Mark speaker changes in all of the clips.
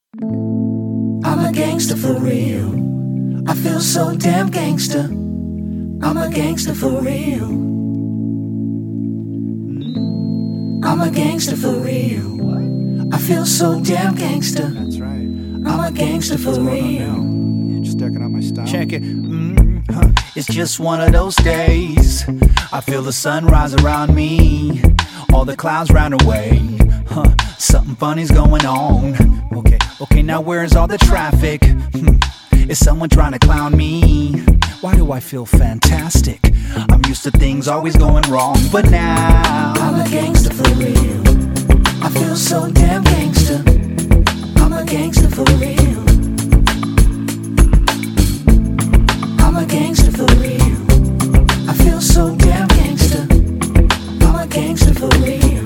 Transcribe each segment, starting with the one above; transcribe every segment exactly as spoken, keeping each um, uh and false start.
Speaker 1: I'm a gangster for real. I feel so damn gangster. I'm a gangster for real. I'm a gangster for real. I feel so damn gangster.
Speaker 2: That's right.
Speaker 1: I'm a gangster for real.
Speaker 2: You're just decking out my style.
Speaker 3: Check it. Mm, huh. It's just one of those days. I feel the sun rise around me. All the clouds round away. Huh. Something funny's going on. Okay, okay, now where's all the traffic? Hmm. Is someone trying to clown me? Why do I feel fantastic? I'm used to things always going wrong, but now
Speaker 1: I'm a gangster for real. I feel so damn gangster. I'm a gangster for real. I'm a gangster for real. I feel so damn gangster. I'm a gangster for real.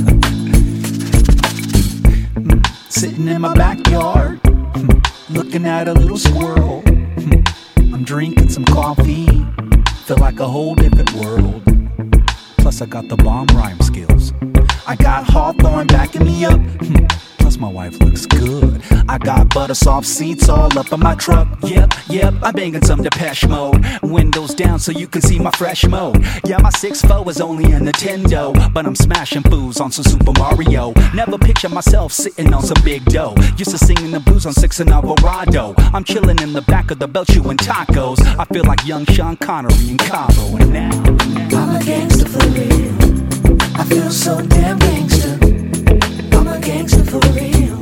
Speaker 1: Sitting in my backyard, looking at a little squirrel. I'm drinking some coffee, feel like a whole different world. Plus I got the bomb rhyme skills. I got Hawthorne backing me up. Plus my wife looks good. I got butter soft seats all up in my truck. Yep, yep, I'm banging some Depeche Mode. Windows down so you can see my fresh mode. Yeah, my six four is only a Nintendo, but I'm smashing fools on some Super Mario. Never picture myself sitting on some big dough. Used to singing the blues on Six and Alvarado. I'm chilling in the back of the belt chewing tacos. I feel like young Sean Connery in Cabo. And now I'm a gangster for real. I feel so damn gangster. I'm a gangster for real.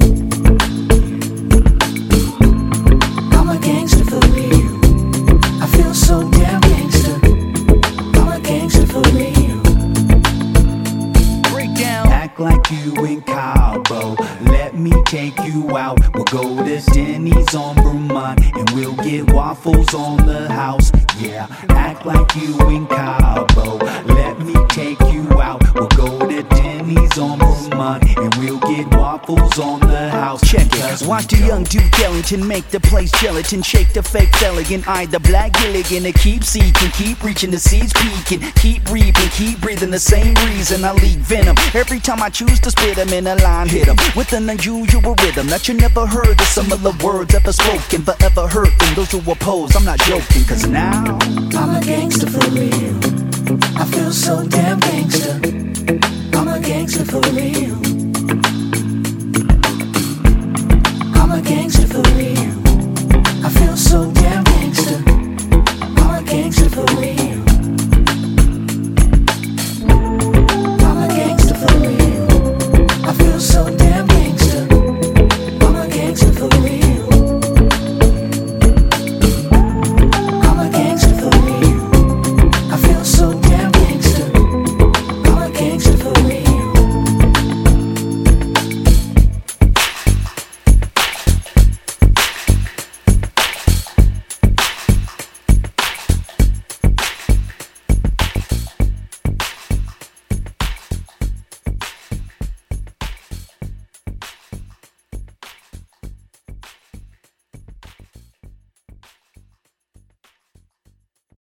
Speaker 1: I'm a gangster for real. I feel so damn gangster. I'm a gangster for real.
Speaker 3: Break down. Act like you in Cabo. Let me take you out. We'll go to Denny's on Vermont and we'll get waffles on the house. Yeah, act like you in Cabo. Let me take you out. We'll go to Denny's on Vermont and we'll get waffles on the house.
Speaker 4: Check it. Watch the young Duke Ellington make the place gelatin. Shake the fake Felligan. Eye the black Gilligan. And keep seeking, keep reaching, the seeds peeking. Keep reaping, keep breathing the same reason I leak venom. Every time I choose to spit them in a line, hit them with an unusual rhythm that you never heard of. Similar words ever spoken, forever heard them. Those who oppose, I'm not joking, cause now
Speaker 1: I'm a gangster for real. I feel so damn gangster. I'm a gangster for real.